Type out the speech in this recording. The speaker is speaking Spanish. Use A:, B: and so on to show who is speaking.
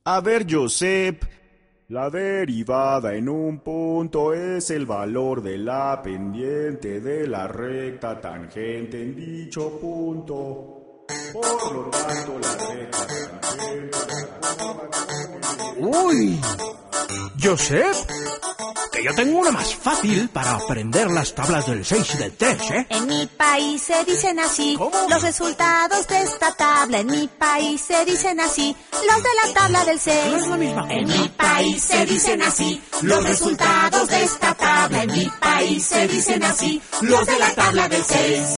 A: A ver, Josep, la derivada en un punto es el valor de la pendiente de la recta tangente en dicho punto. Por lo tanto, la recta tangente
B: ¡Uy! Josep, que yo tengo una más fácil para aprender las tablas del 6 y del 3, ¿eh?
C: En mi país se dicen así.
B: ¿Cómo?
C: Los resultados de esta tabla. En mi país se dicen así. Los de la tabla del 6.
B: No es la misma.
C: En mi país se dicen así. Los resultados de esta tabla. En mi país se dicen así. Los de la tabla del 6.